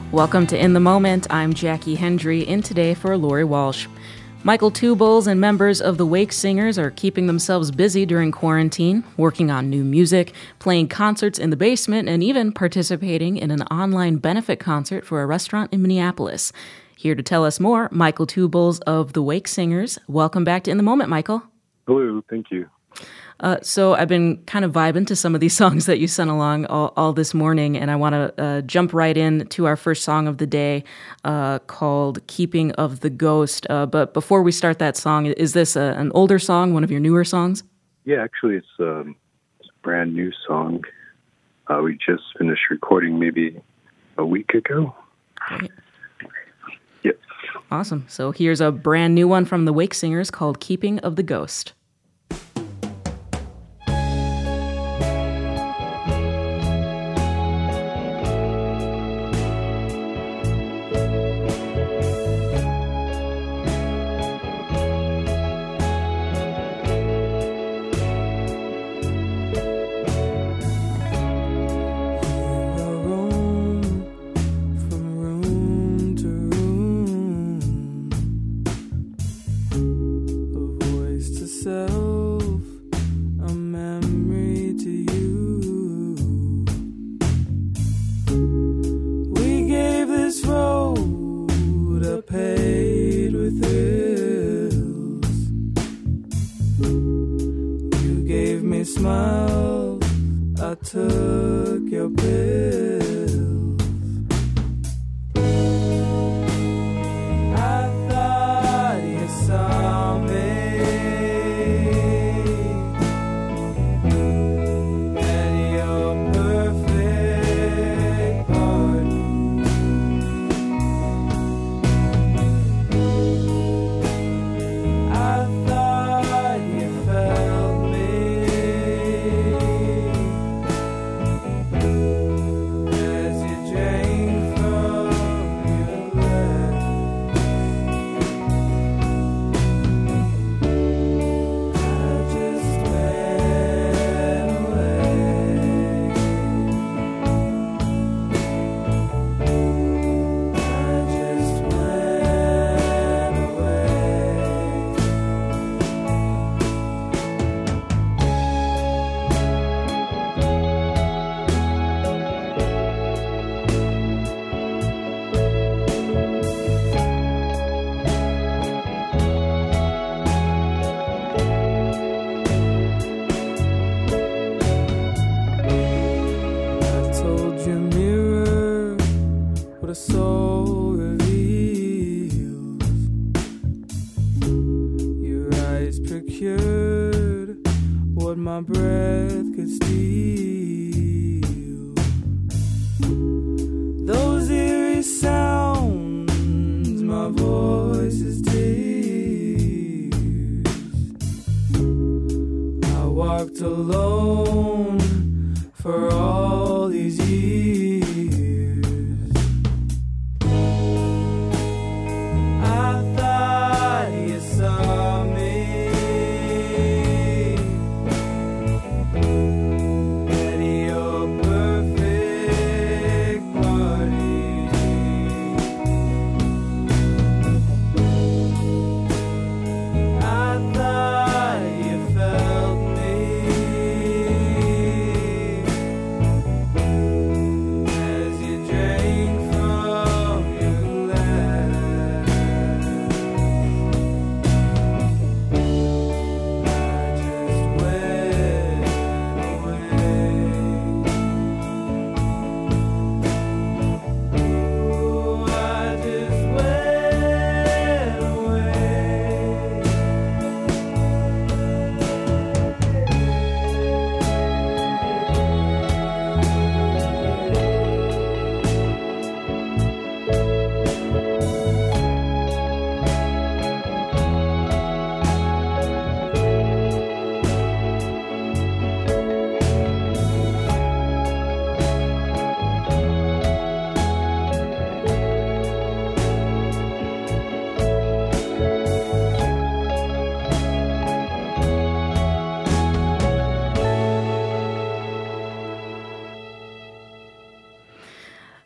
Welcome to In the Moment. I'm Jackie Hendry, in today for Lori Walsh. Michael Two Bulls and members of the Wake Singers are keeping themselves busy during quarantine, working on new music, playing concerts in the basement, and even participating in an online benefit concert for a restaurant in Minneapolis. Here to tell us more, Michael Two Bulls of the Wake Singers. Welcome back to In the Moment, Michael. Hello, thank you. So I've been kind of vibing to some of these songs that you sent along all this morning, and I want to jump right in to our first song of the day called Keeping of the Ghost. But before we start that song, is this an older song, one of your newer songs? Yeah, actually, it's a brand new song. We just finished recording maybe a week ago. Great. Yep. Awesome. So here's a brand new one from the Wake Singers called Keeping of the Ghost. Smile, I took your pills. I thought you saw me, at your perfect party. I thought you felt me. What a soul reveals. Your eyes procured what my breath could steal. Those eerie sounds, my voice's tears. I walked alone for all these years.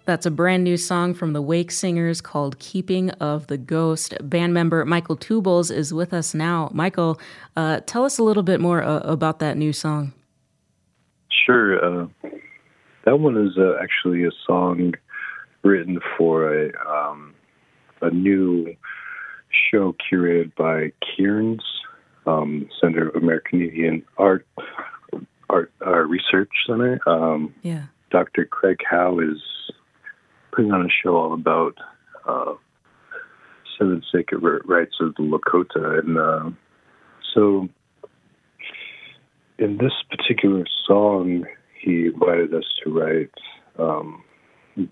That's a brand new song from the Wake Singers called Keeping of the Ghost. Band member Michael Tubles is with us now. Michael, tell us a little bit more about that new song. Sure. That one is actually a song written for a new show curated by Cairns, Center of American Indian Art Research Center. Yeah. Dr. Craig Howe is putting on a show all about seven sacred rites of the Lakota. And so in this particular song, he invited us to write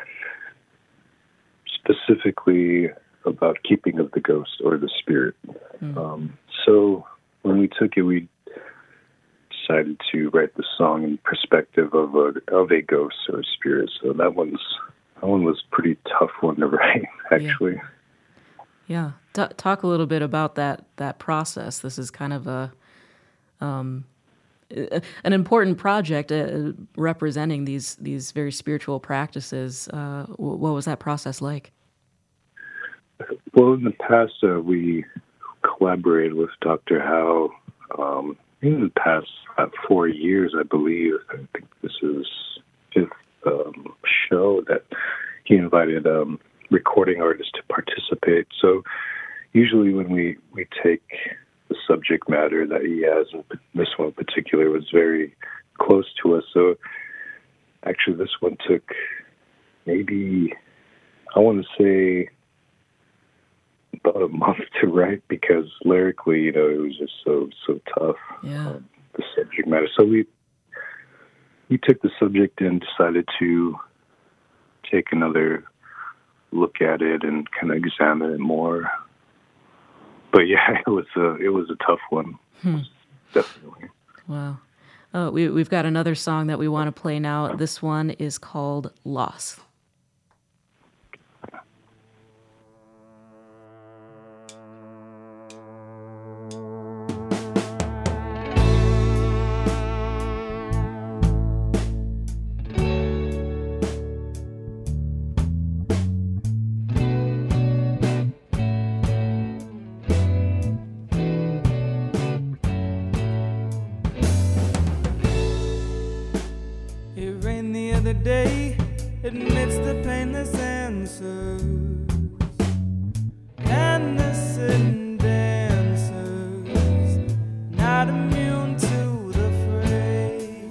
specifically about keeping of the ghost or the spirit. So when we took it, we decided to write the song in perspective of a ghost or a spirit. So that one was a pretty tough one to write, actually. Yeah. Talk a little bit about that process. This is kind of an important project representing these very spiritual practices. What was that process like? Well, in the past, we collaborated with Dr. Howe in the past 4 years, I believe. I think this is his show that he invited recording artists to participate. So usually when we take the subject matter that he has, and this one in particular was very close to us. So actually this one took maybe, I want to say, about a month to write, because lyrically, it was just so tough, the subject matter. So we took the subject and decided to take another look at it and kind of examine it more. But yeah, it was a tough one, definitely. Wow. We've got another song that we want to play now. This one is called Loss. Day admits the painless answers and the sitting dancers, not immune to the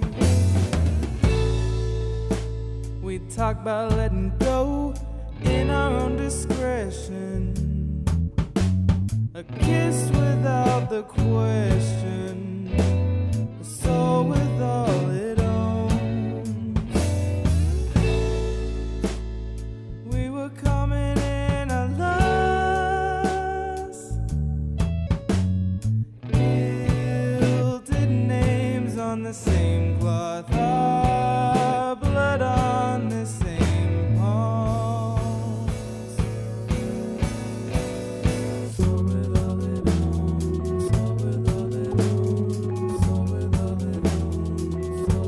fray. We talk about letting go in our own discretion, a kiss without the question, a soul with all it owns. Coming in a loss, gilded names on the same cloth, our blood on the same palms. So with all it owns, so with all it owns, so with all it owns, so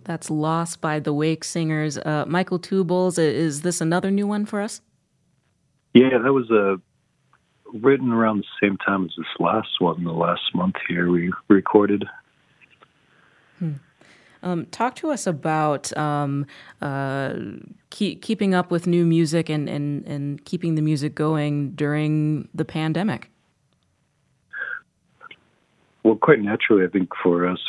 That's Lost by the Wake Singers. Michael Two Bulls, is this another new one for us? Yeah, that was written around the same time as this last one. The last month here we recorded. Talk to us about keeping up with new music and keeping the music going during the pandemic. Well, quite naturally, I think for us,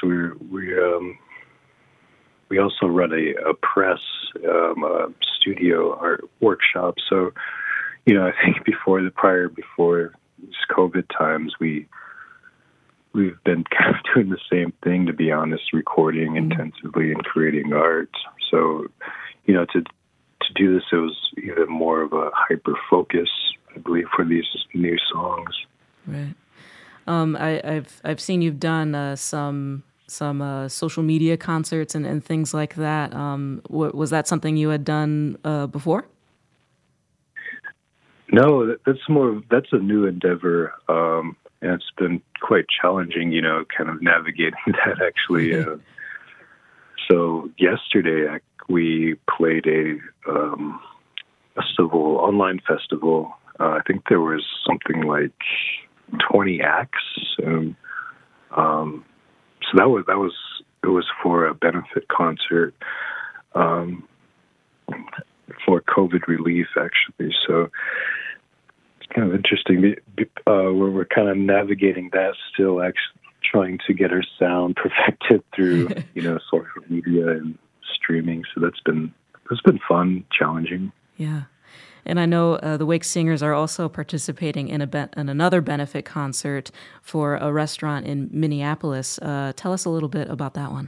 we also run a press a studio art workshop. So, I think before these COVID times, we've been kind of doing the same thing, to be honest, recording intensively and creating art. So, to do this, it was even more of a hyper focus, I believe, for these new songs. Right. I've seen you've done some social media concerts and things like that. Was that something you had done before? No, that's a new endeavor, and it's been quite challenging, kind of navigating that actually. So yesterday we played a online festival. I think there was something like 20 acts. So it was for a benefit concert for COVID relief, actually. So it's kind of interesting. We're kind of navigating that still, actually trying to get our sound perfected through social media and streaming. So it's been fun, challenging. Yeah. And I know the Wake Singers are also participating in another benefit concert for a restaurant in Minneapolis. Tell us a little bit about that one.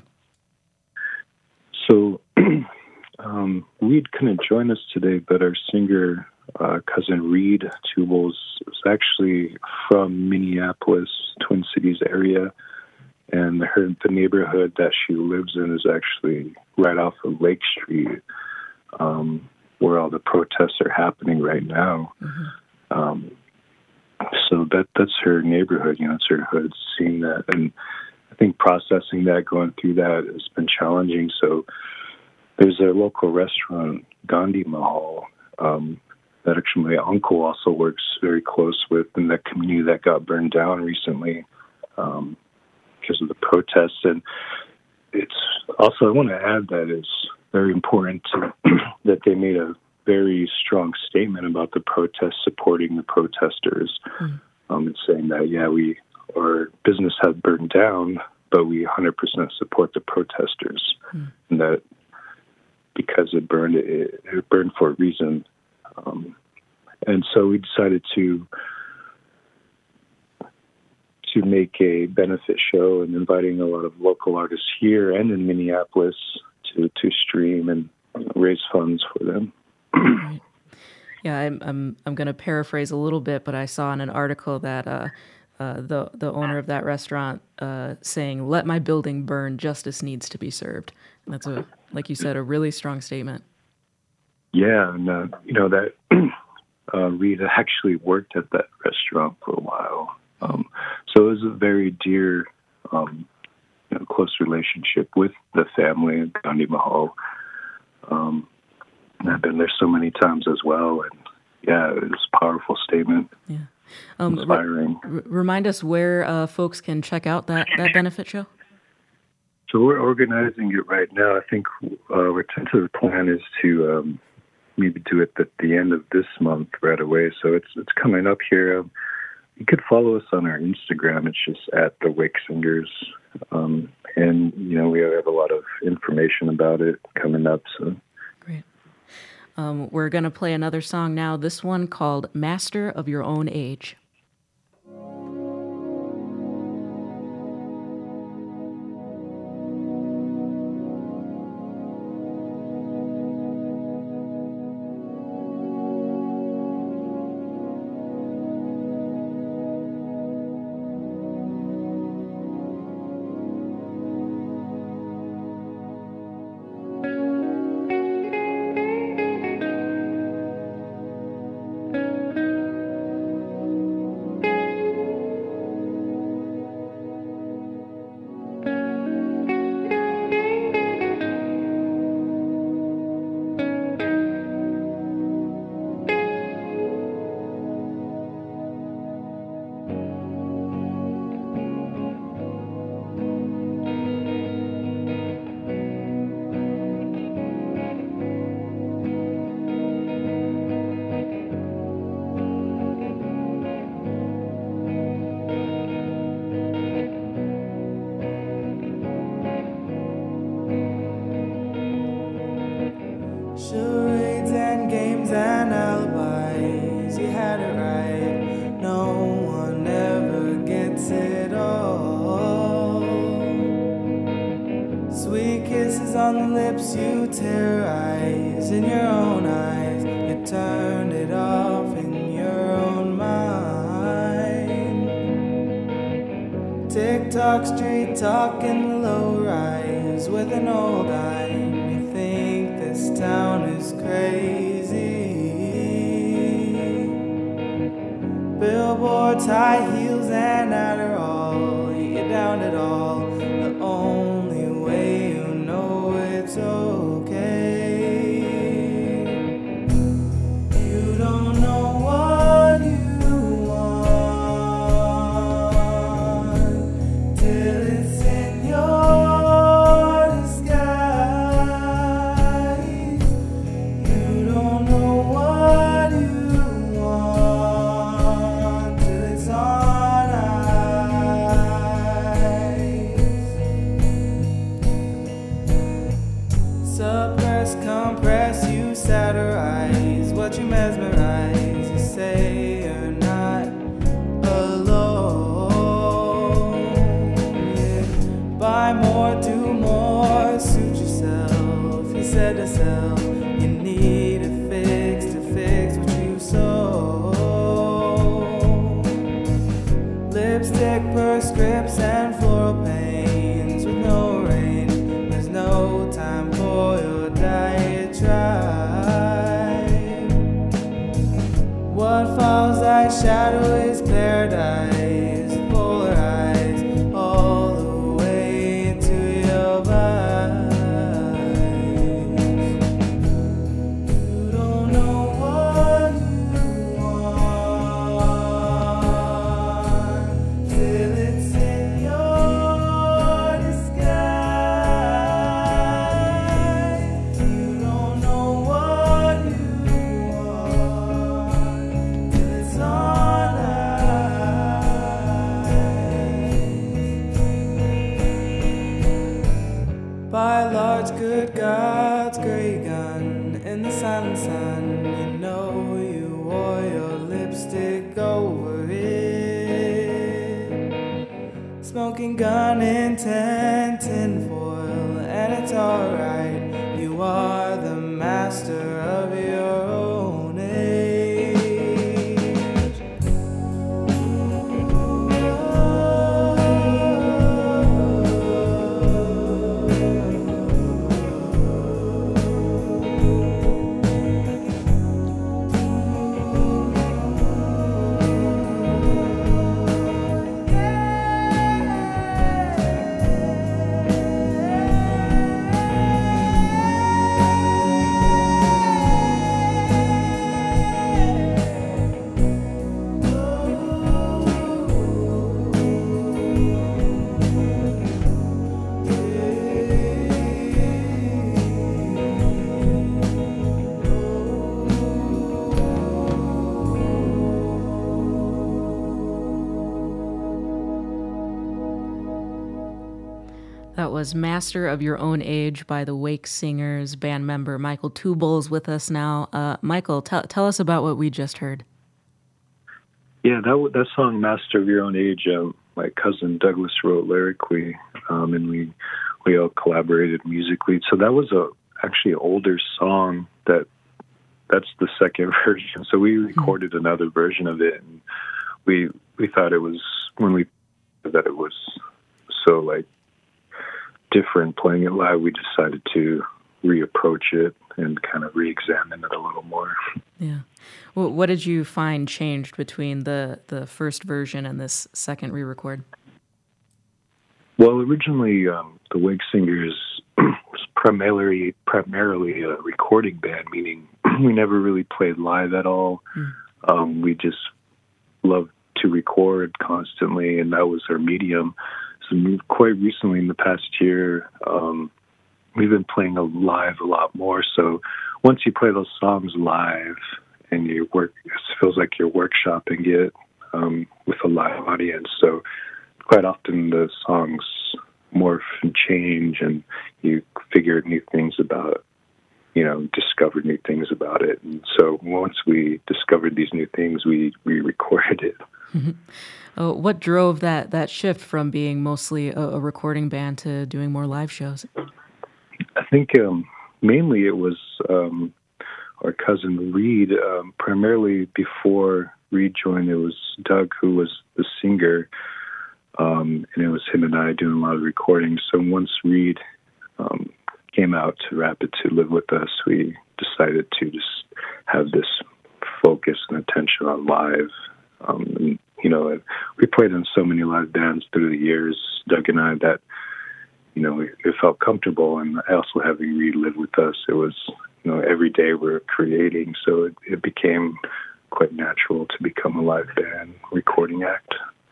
So Reed couldn't join us today, but our singer, cousin Reed Two Bulls, is actually from Minneapolis, Twin Cities area. And the neighborhood that she lives in is actually right off of Lake Street, where all the protests are happening right now. Mm-hmm. So that's her neighborhood, it's her hood, seeing that. And I think processing that, going through that has been challenging. So there's a local restaurant, Gandhi Mahal, that actually my uncle also works very close with in that community that got burned down recently because of the protests. And it's also, I want to add that it's very important that they made a very strong statement about the protests, supporting the protesters, and saying that, our business had burned down, but we 100% support the protesters, and that because it burned for a reason. And so we decided to make a benefit show and inviting a lot of local artists here and in Minneapolis to stream and raise funds for them. Right. Yeah, I'm going to paraphrase a little bit, but I saw in an article that the owner of that restaurant saying, "Let my building burn, justice needs to be served." And that's like you said, a really strong statement. Yeah, and that Rita actually worked at that restaurant for a while, so it was a very dear, close relationship with the family at Gandhi Mahal. I've been there so many times as well, and it was a powerful statement. Yeah, inspiring. Remind us where folks can check out that benefit show. So we're organizing it right now. I think our tentative plan is to maybe do it at the end of this month right away. So it's coming up here. You could follow us on our Instagram. It's just at the Wake Singers. And, we have a lot of information about it coming up. So great. We're going to play another song now, this one called Master of Your Own Age. on the lips you terrorize. In your own eyes, you turned it off in your own mind. TikTok, street talking, low rise with an old dime. You think this town is crazy. Billboards, high heels, and Adderall. You're down at all. The only way you know it's okay. You don't know what you want till it's in your disguise. You don't know what you want till it's on ice. Suppress, compress, you satirize what you mesmerize. You say you're not alone. Yeah. Buy more, do more, suit yourself. You said to self, you need a fix to fix what you sold. Lipstick, prescripts, and floral pains with no rain. There's no time for your diatribe. What falls like shadow is paradise. Polar eyes all the way into your vibes. You don't know what you want till it's in your disguise. You don't know what you want till it's on ice. By large, good God's gray gun in the silent sun. You know you wore your lipstick over it. Smoking gun intent tinfoil, and it's alright. You are the master of your own age. That was Master of Your Own Age by the Wake Singers. Band member Michael Tubal with us now. Michael, tell us about what we just heard. Yeah, that song, Master of Your Own Age, my cousin Douglas wrote lyrically, and we all collaborated musically. So that was actually an older song that's the second version. So we recorded another version of it, and we thought it was, when we that it was so like different playing it live, we decided to reapproach it and kind of re-examine it a little more. Yeah. Well, what did you find changed between the first version and this second re-record? Well, originally, the Wake Singers was primarily a recording band, meaning we never really played live at all. We just loved to record constantly, and that was our medium. So quite recently, in the past year, we've been playing live a lot more. So once you play those songs live and it feels like you're workshopping it with a live audience. So quite often the songs morph and change, and you figure new things about, discover new things about it. And so once we discovered these new things, we recorded it. What drove that shift from being mostly a recording band to doing more live shows? I think mainly it was our cousin Reed. Primarily before Reed joined, it was Doug who was the singer, and it was him and I doing a lot of recording. So once Reed came out to Rapid to live with us, we decided to just have this focus and attention on live. And, you know, we played in so many live bands through the years, Doug and I, that, you know, it felt comfortable. And also having Reed live with us, it was, you know, every day we're creating. So it became quite natural to become a live band recording act.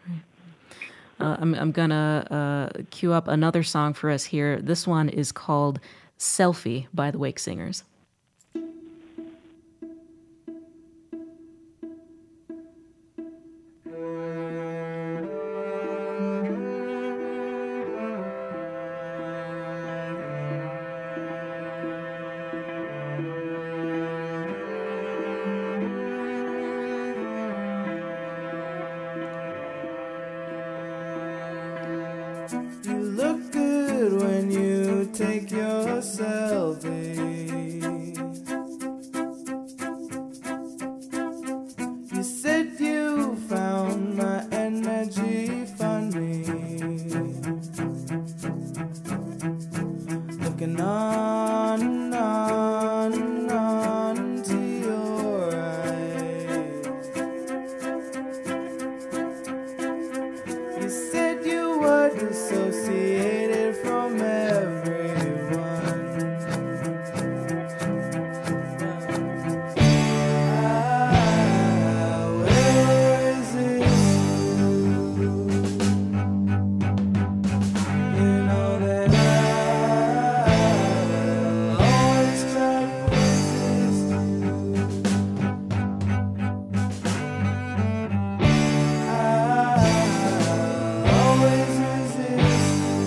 I'm going to cue up another song for us here. This one is called Selfie by the Wake Singers. You look good when you take your selfie. You said you found my energy funny. Looking on and on and on to your eyes. You said you were dissociated from everyone. Where is this? You know that I'll always try to resist you. I'll always resist.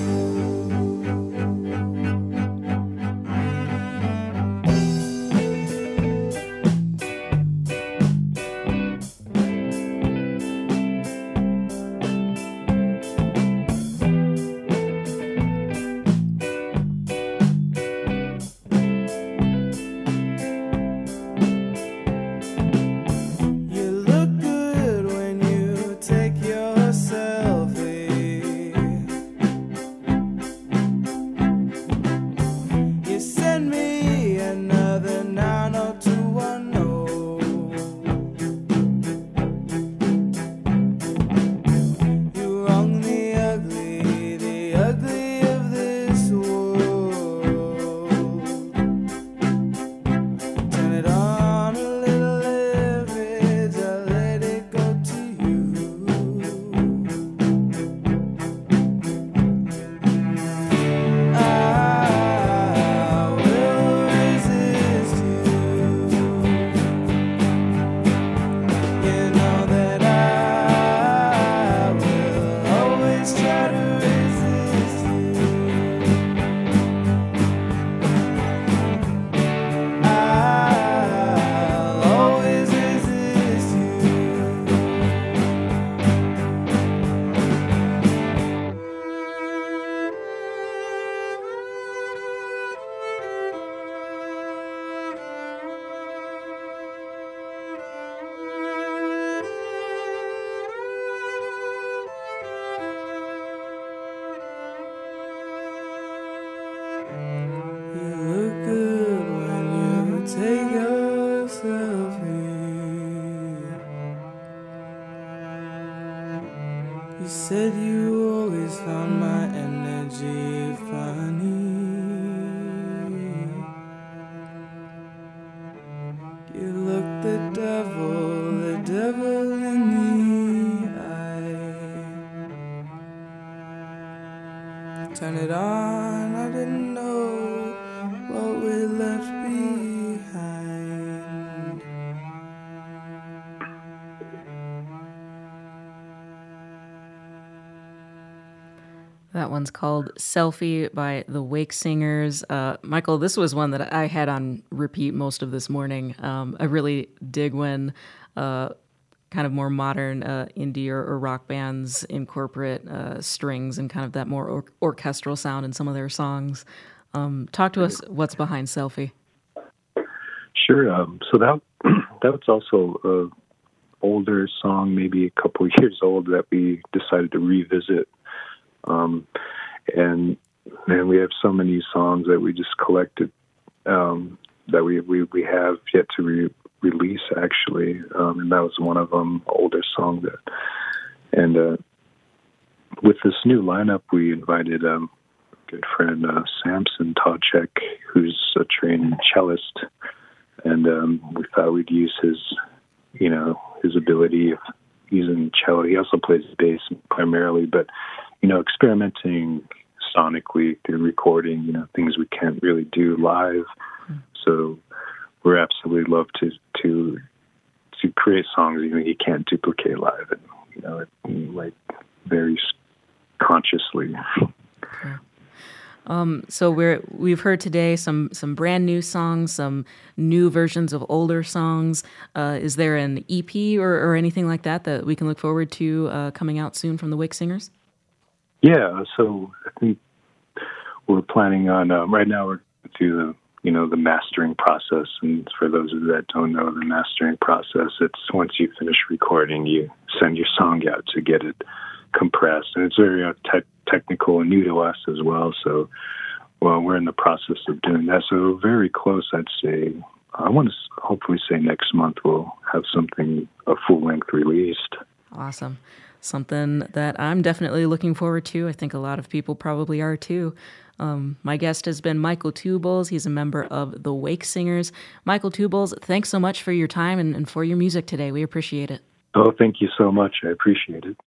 You look good when you take your selfie. You send me another 90210. You wrong the ugly of this world. Turn it on a little if it's, I let it go to you. I will resist you. You know that I will always try to resist you. I'll always resist you. You look good when you take your selfie. You said you always found my energy funny. You look the devil in the eye. Turn it on, I didn't know what we left behind. That one's called Selfie by the Wake Singers. Michael, this was one that I had on repeat most of this morning. I really dig when kind of more modern indie or rock bands incorporate strings and kind of that more orchestral sound in some of their songs. Talk to us what's behind Selfie. Sure. So that was also a older song, maybe a couple of years old, that we decided to revisit. And we have so many songs that we just collected that we have yet to release, actually. And that was one of them, older song with this new lineup, we invited a good friend, Samson Todchek, who's a trained cellist. And we thought we'd use his ability of using cello. He also plays bass primarily, but, experimenting sonically through recording, things we can't really do live. So we're absolutely love to create songs you can't duplicate live, and, like very consciously. So we've heard today some brand new songs, some new versions of older songs. Is there an EP or anything like that we can look forward to coming out soon from the Wake Singers? Yeah, so I think we're planning on right now we're through the mastering process. And for those of you that don't know the mastering process, it's once you finish recording, you send your song out to get it compressed, and it's very technical and new to us as well. So, we're in the process of doing that. So very close, I'd say. I want to hopefully say next month we'll have something, a full-length released. Awesome. Something that I'm definitely looking forward to. I think a lot of people probably are too. My guest has been Michael Tubols. He's a member of the Wake Singers. Michael Tubols, thanks so much for your time and for your music today. We appreciate it. Oh, thank you so much. I appreciate it.